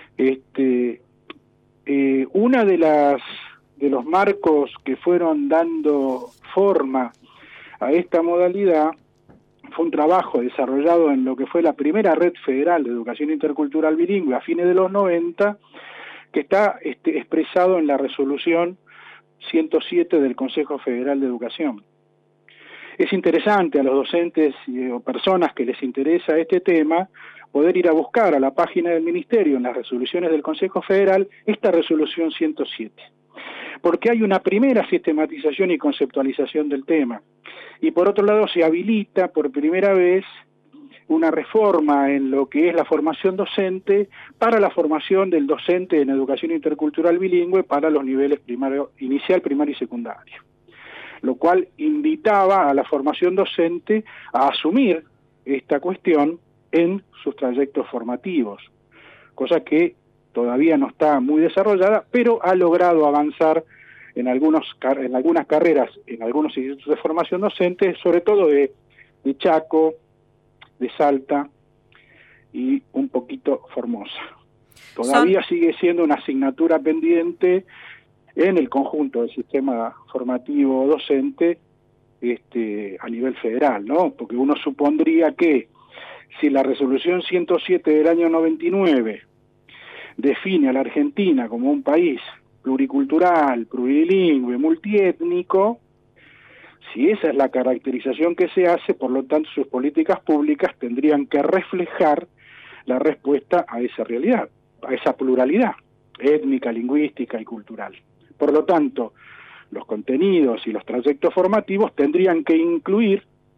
[SPEAKER 5] Una de los marcos que fueron dando forma a esta modalidad fue un trabajo desarrollado en lo que fue la primera red federal de educación intercultural bilingüe a fines de los 90, que está expresado en la resolución 107 del Consejo Federal de Educación. Es interesante a los docentes o personas que les interesa este tema poder ir a buscar a la página del Ministerio en las resoluciones del Consejo Federal esta resolución 107, porque hay una primera sistematización y conceptualización del tema, y por otro lado se habilita por primera vez una reforma en lo que es la formación docente para la formación del docente en educación intercultural bilingüe para los niveles inicial, primario y secundario, lo cual invitaba a la formación docente a asumir esta cuestión en sus trayectos formativos, cosa que todavía no está muy desarrollada, pero ha logrado avanzar en algunas carreras, en algunos institutos de formación docente, sobre todo de Chaco, de Salta y un poquito Formosa. Todavía sigue siendo una asignatura pendiente en el conjunto del sistema formativo docente a nivel federal, ¿no? Porque uno supondría que si la resolución 107 del año 99 define a la Argentina como un país pluricultural, plurilingüe, multiétnico, si esa es la caracterización que se hace, por lo tanto sus políticas públicas tendrían que reflejar la respuesta a esa realidad, a esa pluralidad étnica, lingüística y cultural. Por lo tanto, los contenidos y los trayectos formativos tendrían que incluir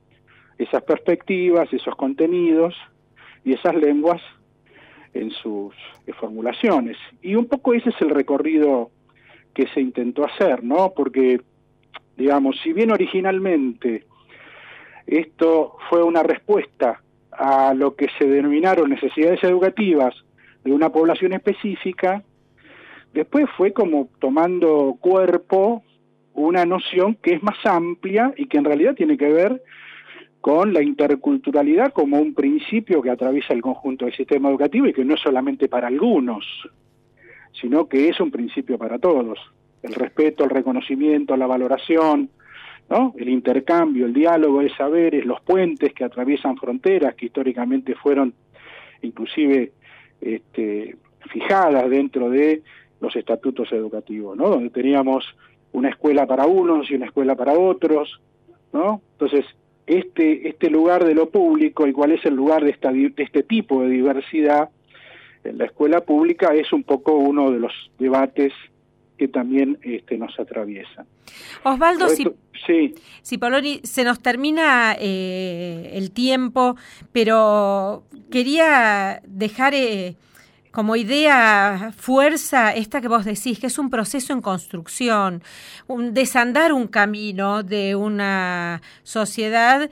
[SPEAKER 5] esas perspectivas, esos contenidos y esas lenguas en sus formulaciones. Y un poco ese es el recorrido que se intentó hacer, ¿no? Porque, digamos, si bien originalmente esto fue una respuesta a lo que se denominaron necesidades educativas de una población específica, después fue como tomando cuerpo una noción que es más amplia y que en realidad tiene que ver con la interculturalidad como un principio que atraviesa el conjunto del sistema educativo y que no es solamente para algunos, sino que es un principio para todos. El respeto, el reconocimiento, la valoración, ¿no? El intercambio, el diálogo de saberes, los puentes que atraviesan fronteras que históricamente fueron inclusive fijadas dentro de los estatutos educativos, ¿no? Donde teníamos una escuela para unos y una escuela para otros, ¿no? Entonces, este lugar de lo público, y cuál es el lugar de este tipo de diversidad en la escuela pública, es un poco uno de los debates que también nos atraviesan.
[SPEAKER 1] Osvaldo,
[SPEAKER 5] sí.
[SPEAKER 1] Cipolloni, se nos termina el tiempo, pero quería dejar como idea, fuerza, esta que vos decís, que es un proceso en construcción, desandar un camino de una sociedad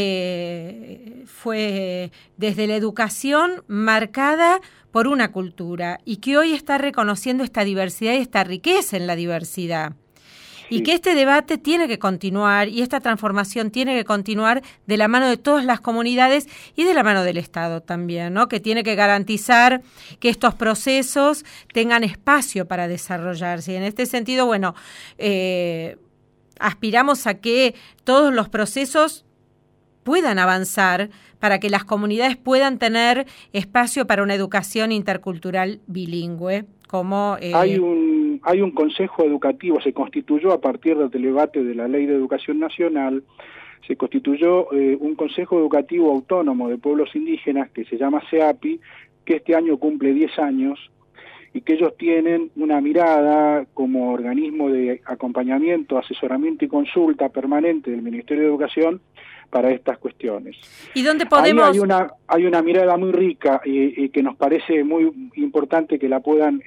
[SPEAKER 1] que fue desde la educación marcada por una cultura y que hoy está reconociendo esta diversidad y esta riqueza en la diversidad. Y que este debate tiene que continuar y esta transformación tiene que continuar de la mano de todas las comunidades y de la mano del Estado también, ¿no? Que tiene que garantizar que estos procesos tengan espacio para desarrollarse. Y en este sentido, bueno, aspiramos a que todos los procesos puedan avanzar para que las comunidades puedan tener espacio para una educación intercultural bilingüe. Como
[SPEAKER 5] Hay un consejo educativo, se constituyó a partir del debate de la Ley de Educación Nacional, se constituyó un consejo educativo autónomo de pueblos indígenas que se llama CEAPI, que este año cumple 10 años, y que ellos tienen una mirada como organismo de acompañamiento, asesoramiento y consulta permanente del Ministerio de Educación para estas cuestiones.
[SPEAKER 1] ¿Y dónde podemos...?
[SPEAKER 5] Ahí hay una mirada muy rica y que nos parece muy importante que la puedan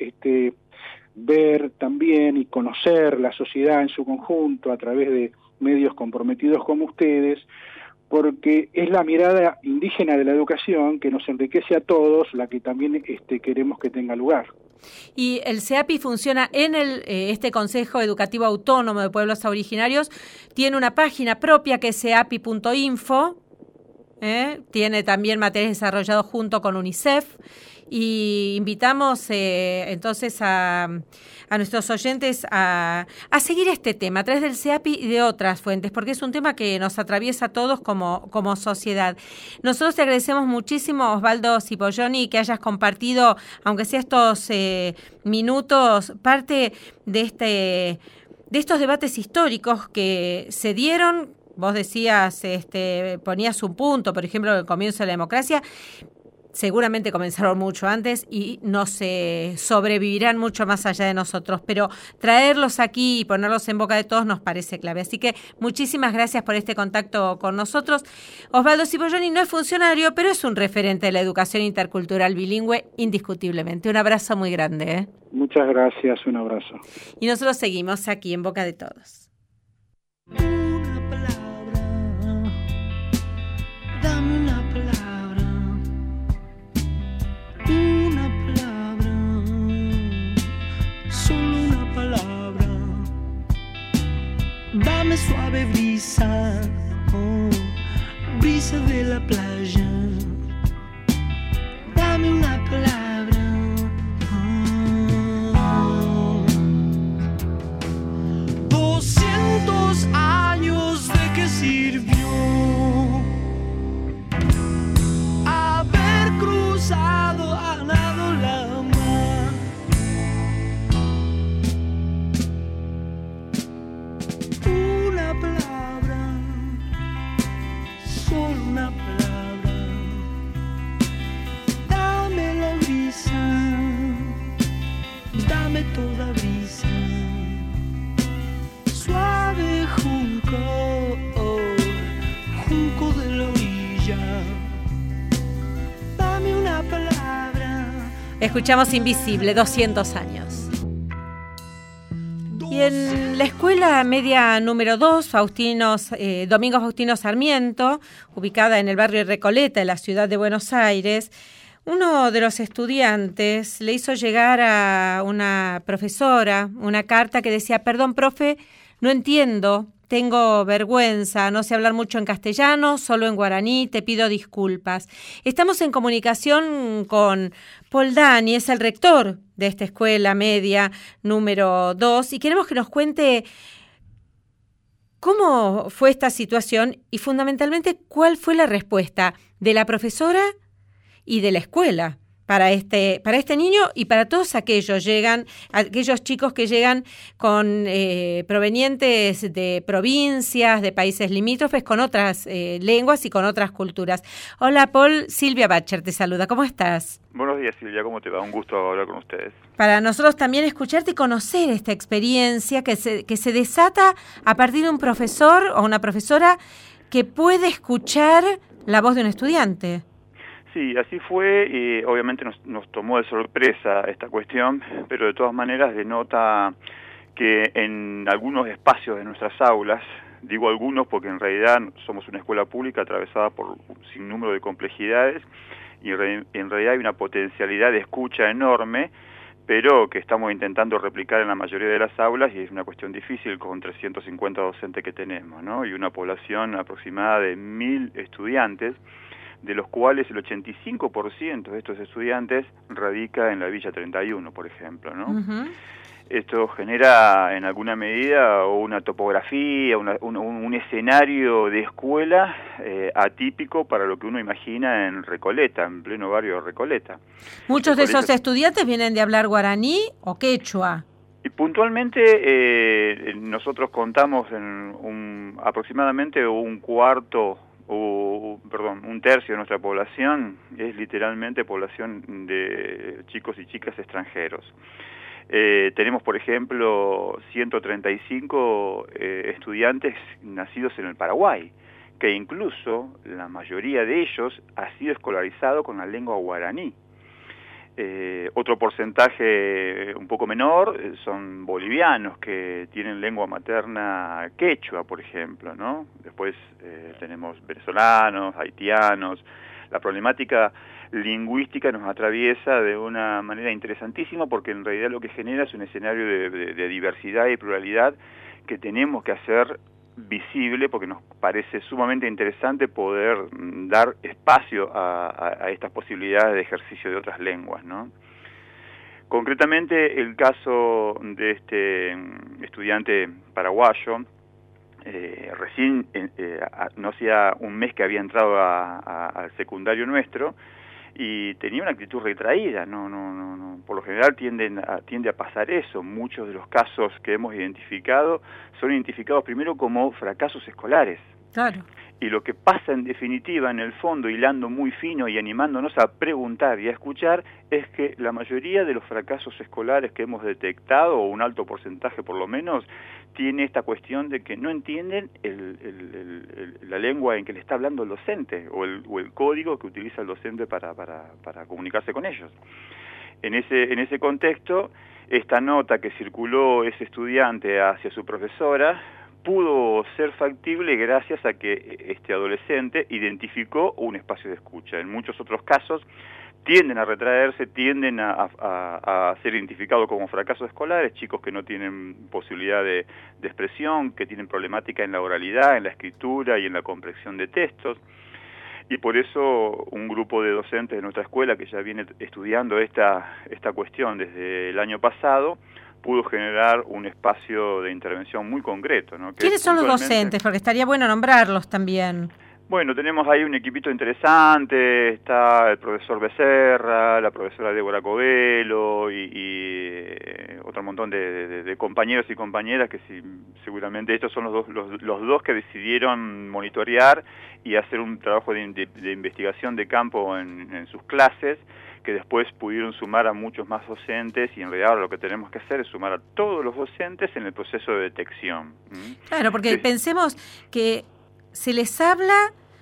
[SPEAKER 5] ver también y conocer la sociedad en su conjunto a través de medios comprometidos como ustedes, porque es la mirada indígena de la educación que nos enriquece a todos, la que también queremos que tenga lugar.
[SPEAKER 1] Y el CEAPI funciona en este Consejo Educativo Autónomo de Pueblos Originarios, tiene una página propia que es ceapi.info, tiene también materiales desarrollados junto con UNICEF, y invitamos entonces a nuestros oyentes a seguir este tema a través del CEAPI y de otras fuentes, porque es un tema que nos atraviesa a todos como sociedad. Nosotros te agradecemos muchísimo, Osvaldo Cipolloni, que hayas compartido, aunque sea estos minutos, parte de estos debates históricos que se dieron. Vos decías, ponías un punto, por ejemplo, el comienzo de la democracia. Seguramente comenzaron mucho antes y no se sobrevivirán mucho más allá de nosotros, pero traerlos aquí y ponerlos en boca de todos nos parece clave. Así que muchísimas gracias por este contacto con nosotros. Osvaldo Cipolloni no es funcionario, pero es un referente de la educación intercultural bilingüe, indiscutiblemente. Un abrazo muy grande.
[SPEAKER 5] Muchas gracias, un abrazo.
[SPEAKER 1] Y nosotros seguimos aquí en boca de todos.
[SPEAKER 6] Dame suave brisa, brisa de la playa. Dame una palabra. 200 años de qué sirvió haber cruzado a nado la mar. Una palabra, solo una palabra. Dame la brisa, dame toda brisa. Suave junco, junco de los
[SPEAKER 1] Escuchamos Invisible, 200 años. Y en la escuela media número 2, Domingo Faustino Sarmiento, ubicada en el barrio Recoleta, en la ciudad de Buenos Aires, uno de los estudiantes le hizo llegar a una profesora una carta que decía: perdón, profe, no entiendo, tengo vergüenza, no sé hablar mucho en castellano, solo en guaraní, te pido disculpas. Estamos en comunicación con Paul Dani, es el rector de esta escuela media número 2, y queremos que nos cuente cómo fue esta situación y fundamentalmente cuál fue la respuesta de la profesora y de la escuela para este niño y para todos aquellos chicos que llegan con provenientes de provincias, de países limítrofes, con otras lenguas y con otras culturas. Hola, Paul, Silvia Bacher te saluda. ¿Cómo estás?
[SPEAKER 7] Buenos días, Silvia, ¿cómo te va? Un gusto hablar con ustedes.
[SPEAKER 1] Para nosotros también escucharte y conocer esta experiencia que se desata a partir de un profesor o una profesora que puede escuchar la voz de un estudiante.
[SPEAKER 7] Sí, así fue, y obviamente nos tomó de sorpresa esta cuestión, pero de todas maneras denota que en algunos espacios de nuestras aulas, digo algunos porque en realidad somos una escuela pública atravesada por un sinnúmero de complejidades, y en realidad hay una potencialidad de escucha enorme, pero que estamos intentando replicar en la mayoría de las aulas, y es una cuestión difícil con 350 docentes que tenemos, ¿no? Y una población aproximada de 1.000 estudiantes, de los cuales el 85% de estos estudiantes radica en la Villa 31, por ejemplo, ¿no? Uh-huh. Esto genera en alguna medida una topografía, un escenario de escuela atípico para lo que uno imagina en Recoleta, en pleno barrio de Recoleta.
[SPEAKER 1] Muchos de esos estudiantes vienen de hablar guaraní o quechua.
[SPEAKER 7] Y puntualmente nosotros contamos en aproximadamente un tercio de nuestra población es literalmente población de chicos y chicas extranjeros. Tenemos, por ejemplo, 135 estudiantes nacidos en el Paraguay, que incluso la mayoría de ellos ha sido escolarizado con la lengua guaraní. Otro porcentaje un poco menor son bolivianos que tienen lengua materna quechua, por ejemplo, ¿no? Después tenemos venezolanos, haitianos. La problemática lingüística nos atraviesa de una manera interesantísima porque en realidad lo que genera es un escenario de diversidad y pluralidad que tenemos que hacer visible porque nos parece sumamente interesante poder dar espacio a estas posibilidades de ejercicio de otras lenguas, ¿no? Concretamente, el caso de este estudiante paraguayo, recién, no hacía un mes que había entrado al secundario nuestro, y tenía una actitud retraída, no, por lo general tiende a pasar eso. Muchos de los casos que hemos identificado son identificados primero como fracasos escolares.
[SPEAKER 1] Claro.
[SPEAKER 7] Y lo que pasa en definitiva, en el fondo, hilando muy fino y animándonos a preguntar y a escuchar, es que la mayoría de los fracasos escolares que hemos detectado, o un alto porcentaje por lo menos, tiene esta cuestión de que no entienden la lengua en que le está hablando el docente, o el código que utiliza el docente para comunicarse con ellos. En ese contexto, esta nota que circuló ese estudiante hacia su profesora pudo ser factible gracias a que este adolescente identificó un espacio de escucha. En muchos otros casos tienden a retraerse, tienden a ser identificados como fracasos escolares, chicos que no tienen posibilidad de expresión, que tienen problemática en la oralidad, en la escritura y en la comprensión de textos. Y por eso un grupo de docentes de nuestra escuela que ya viene estudiando esta cuestión desde el año pasado pudo generar un espacio de intervención muy concreto, ¿no?
[SPEAKER 1] ¿Quiénes son los docentes? Porque estaría bueno nombrarlos también.
[SPEAKER 7] Bueno, tenemos ahí un equipito interesante, está el profesor Becerra, la profesora Débora Covelo y otro montón de compañeros y compañeras que seguramente estos son los dos que decidieron monitorear y hacer un trabajo de investigación de campo en sus clases, que después pudieron sumar a muchos más docentes, y en realidad ahora lo que tenemos que hacer es sumar a todos los docentes en el proceso de detección.
[SPEAKER 1] Claro, porque pensemos que se les habla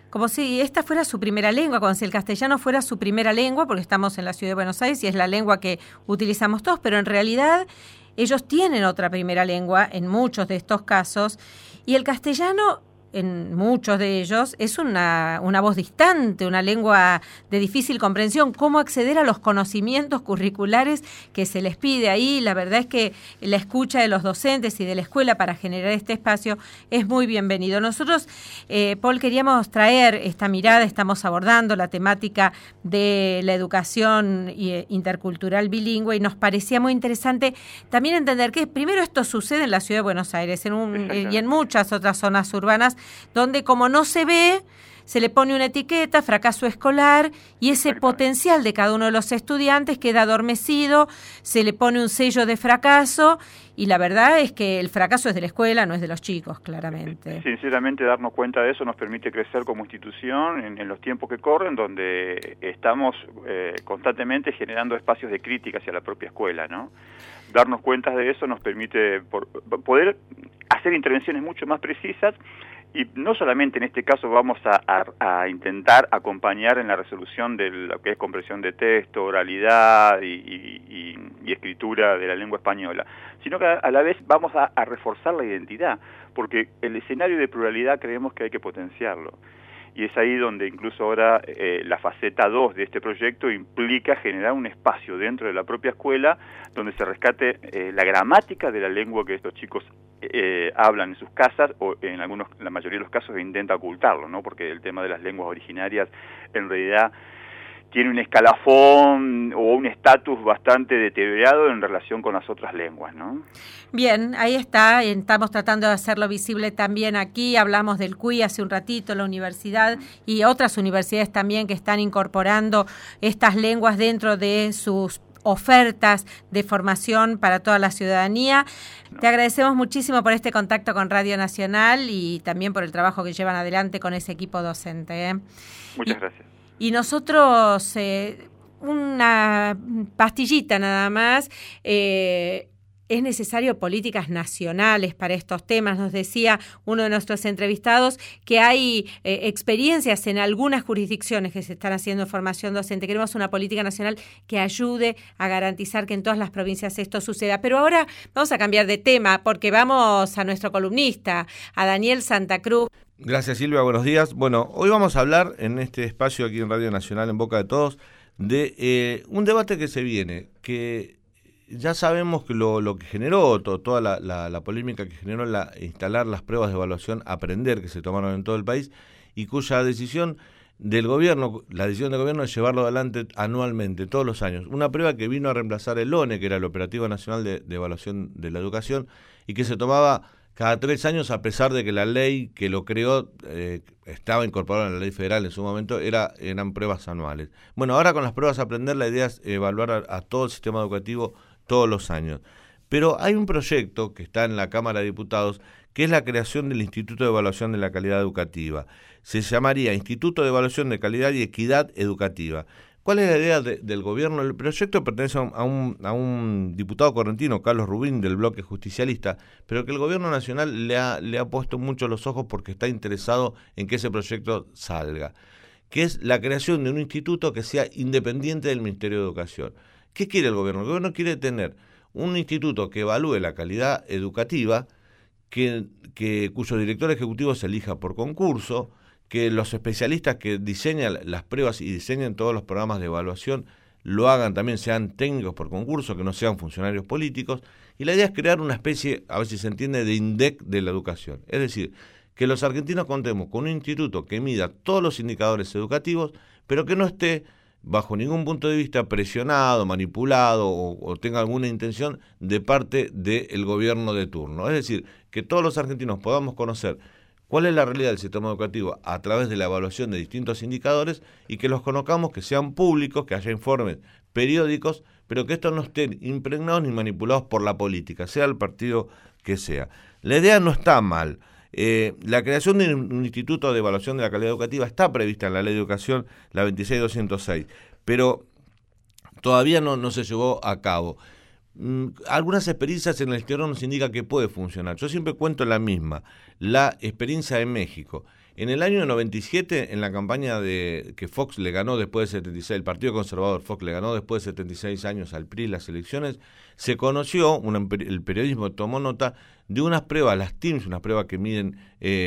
[SPEAKER 1] como si esta fuera su primera lengua, como si el castellano fuera su primera lengua, porque estamos en la ciudad de Buenos Aires y es la lengua que utilizamos todos, pero en realidad ellos tienen otra primera lengua en muchos de estos casos, y el castellano en muchos de ellos es una voz distante, una lengua de difícil comprensión. ¿Cómo acceder a los conocimientos curriculares que se les pide ahí? La verdad es que la escucha de los docentes y de la escuela para generar este espacio es muy bienvenido. Nosotros, Paul, queríamos traer esta mirada, estamos abordando la temática de la educación intercultural bilingüe, y nos parecía muy interesante también entender que primero esto sucede en la ciudad de Buenos Aires y en muchas otras zonas urbanas, donde como no se ve, se le pone una etiqueta, fracaso escolar, y ese potencial de cada uno de los estudiantes queda adormecido, se le pone un sello de fracaso, y la verdad es que el fracaso es de la escuela, no es de los chicos, claramente.
[SPEAKER 7] Sinceramente, darnos cuenta de eso nos permite crecer como institución en los tiempos que corren, donde estamos constantemente generando espacios de crítica hacia la propia escuela, ¿no? Darnos cuenta de eso nos permite poder hacer intervenciones mucho más precisas. Y no solamente en este caso vamos a intentar acompañar en la resolución de lo que es comprensión de texto, oralidad y escritura de la lengua española, sino que a la vez vamos a reforzar la identidad, porque el escenario de pluralidad creemos que hay que potenciarlo. Y es ahí donde incluso ahora la faceta 2 de este proyecto implica generar un espacio dentro de la propia escuela donde se rescate la gramática de la lengua que estos chicos hablan en sus casas, o en la mayoría de los casos intenta ocultarlo, ¿no? Porque el tema de las lenguas originarias en realidad tiene un escalafón o un estatus bastante deteriorado en relación con las otras lenguas, ¿no?
[SPEAKER 1] Bien, ahí está, estamos tratando de hacerlo visible también aquí, hablamos del CUI hace un ratito, la universidad y otras universidades también que están incorporando estas lenguas dentro de sus ofertas de formación para toda la ciudadanía. Te agradecemos muchísimo por este contacto con Radio Nacional y también por el trabajo que llevan adelante con ese equipo docente.
[SPEAKER 7] Muchas gracias.
[SPEAKER 1] Y nosotros, una pastillita nada más, es necesario políticas nacionales para estos temas. Nos decía uno de nuestros entrevistados que hay experiencias en algunas jurisdicciones que se están haciendo formación docente. Queremos una política nacional que ayude a garantizar que en todas las provincias esto suceda. Pero ahora vamos a cambiar de tema porque vamos a nuestro columnista, a Daniel Santa Cruz.
[SPEAKER 8] Gracias, Silvia, buenos días. Bueno, hoy vamos a hablar en este espacio aquí en Radio Nacional, en Boca de Todos, de un debate que se viene, que ya sabemos que lo que generó toda la polémica que generó instalar las pruebas de evaluación Aprender que se tomaron en todo el país y cuya decisión del gobierno, la decisión del gobierno es llevarlo adelante anualmente, todos los años. Una prueba que vino a reemplazar el ONE, que era el Operativo Nacional de Evaluación de la Educación, y que se tomaba cada 3 años, a pesar de que la ley que lo creó estaba incorporada en la ley federal en su momento, eran pruebas anuales. Bueno, ahora con las pruebas Aprender la idea es evaluar a todo el sistema educativo todos los años. Pero hay un proyecto que está en la Cámara de Diputados, que es la creación del Instituto de Evaluación de la Calidad Educativa. Se llamaría Instituto de Evaluación de Calidad y Equidad Educativa. ¿Cuál es la idea del gobierno? El proyecto pertenece a un diputado correntino, Carlos Rubín, del bloque justicialista, pero que el gobierno nacional le ha puesto mucho los ojos porque está interesado en que ese proyecto salga, que es la creación de un instituto que sea independiente del Ministerio de Educación. ¿Qué quiere el gobierno? El gobierno quiere tener un instituto que evalúe la calidad educativa, cuyo director ejecutivo se elija por concurso, que los especialistas que diseñan las pruebas y diseñan todos los programas de evaluación lo hagan también, sean técnicos por concurso, que no sean funcionarios políticos. Y la idea es crear una especie, a ver si se entiende, de INDEC de la educación. Es decir, que los argentinos contemos con un instituto que mida todos los indicadores educativos, pero que no esté bajo ningún punto de vista presionado, manipulado o tenga alguna intención de parte del gobierno de turno. Es decir, que todos los argentinos podamos conocer cuál es la realidad del sistema educativo a través de la evaluación de distintos indicadores y que los conozcamos, que sean públicos, que haya informes periódicos, pero que estos no estén impregnados ni manipulados por la política, sea el partido que sea. La idea no está mal. La creación de un instituto de evaluación de la calidad educativa está prevista en la Ley de Educación, la 26206, pero todavía no se llevó a cabo. Algunas experiencias en el exterior nos indican que puede funcionar. Yo siempre cuento la misma, la experiencia de México. En el año 97, en la campaña que Fox le ganó después de 76, el Partido Conservador Fox le ganó después de 76 años al PRI las elecciones, se conoció, el periodismo tomó nota de unas pruebas, las TIMSS, unas pruebas que miden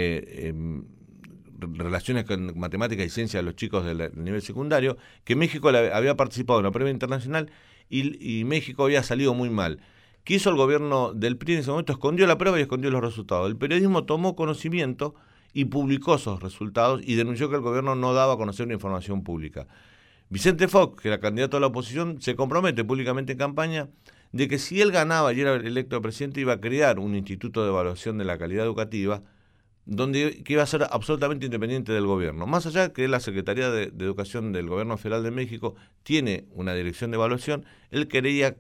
[SPEAKER 8] relaciones con matemáticas y ciencia de los chicos del nivel secundario, que México había participado en una prueba internacional y México había salido muy mal. ¿Qué hizo el gobierno del PRI en ese momento? Escondió la prueba y escondió los resultados. El periodismo tomó conocimiento y publicó esos resultados y denunció que el gobierno no daba a conocer una información pública. Vicente Fox, que era candidato a la oposición, se compromete públicamente en campaña de que si él ganaba y era electo presidente iba a crear un instituto de evaluación de la calidad educativa que iba a ser absolutamente independiente del gobierno. Más allá que la Secretaría de Educación del Gobierno Federal de México tiene una dirección de evaluación, él quería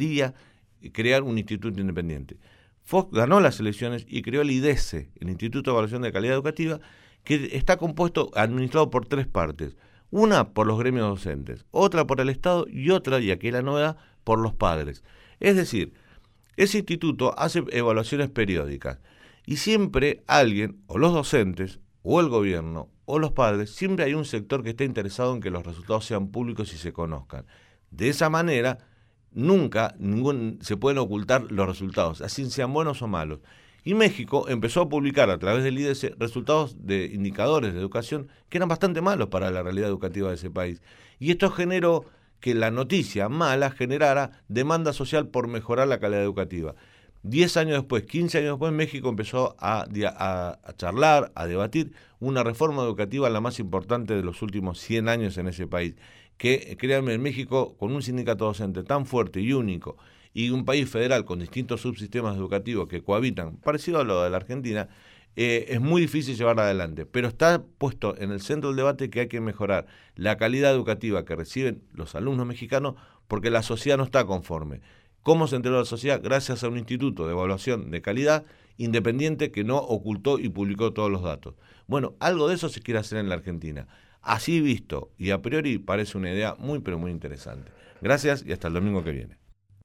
[SPEAKER 8] crear un instituto independiente. Fox ganó las elecciones y creó el IDESE, el Instituto de Evaluación de Calidad Educativa, que está administrado por 3 partes. Una por los gremios docentes, otra por el Estado y otra, y aquí la novedad, por los padres. Es decir, ese instituto hace evaluaciones periódicas y siempre alguien, o los docentes, o el gobierno, o los padres, siempre hay un sector que está interesado en que los resultados sean públicos y se conozcan. De esa manera, nunca se pueden ocultar los resultados, así sean buenos o malos. Y México empezó a publicar a través del IDESE resultados de indicadores de educación que eran bastante malos para la realidad educativa de ese país. Y esto generó que la noticia mala generara demanda social por mejorar la calidad educativa. 10 años después, 15 años después, México empezó a charlar, a debatir una reforma educativa la más importante de los últimos 100 años en ese país. Que, créanme, en México, con un sindicato docente tan fuerte y único, y un país federal con distintos subsistemas educativos que cohabitan, parecido a lo de la Argentina, es muy difícil llevar adelante. Pero está puesto en el centro del debate que hay que mejorar la calidad educativa que reciben los alumnos mexicanos porque la sociedad no está conforme. ¿Cómo se enteró la sociedad? Gracias a un instituto de evaluación de calidad independiente que no ocultó y publicó todos los datos. Bueno, algo de eso se quiere hacer en la Argentina. Así visto y a priori parece una idea muy pero muy interesante. Gracias y hasta el domingo que viene.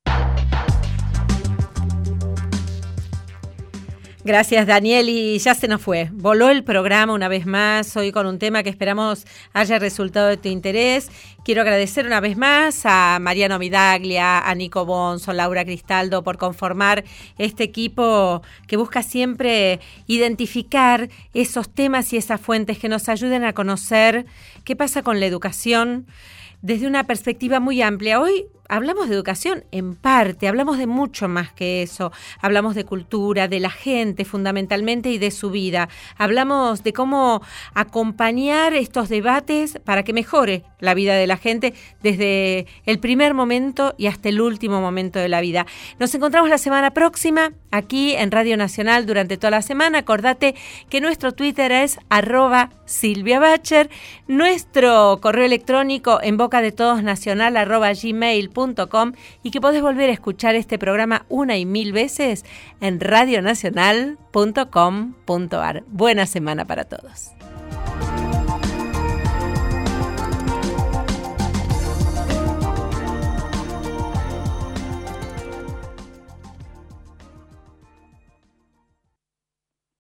[SPEAKER 1] Gracias, Daniel, y ya se nos fue. Voló el programa una vez más, hoy con un tema que esperamos haya resultado de tu interés. Quiero agradecer una vez más a Mariano Midaglia, a Nico Bonzo, Laura Cristaldo por conformar este equipo que busca siempre identificar esos temas y esas fuentes que nos ayuden a conocer qué pasa con la educación desde una perspectiva muy amplia. Hoy hablamos de educación en parte, hablamos de mucho más que eso. Hablamos de cultura, de la gente fundamentalmente y de su vida. Hablamos de cómo acompañar estos debates para que mejore la vida de la gente desde el primer momento y hasta el último momento de la vida. Nos encontramos la semana próxima aquí en Radio Nacional durante toda la semana. Acordate que nuestro Twitter es @SilviaBacher, nuestro correo electrónico en bocadetodosnacional @gmail.com y que podés volver a escuchar este programa una y mil veces en radionacional.com.ar. Buena semana para todos.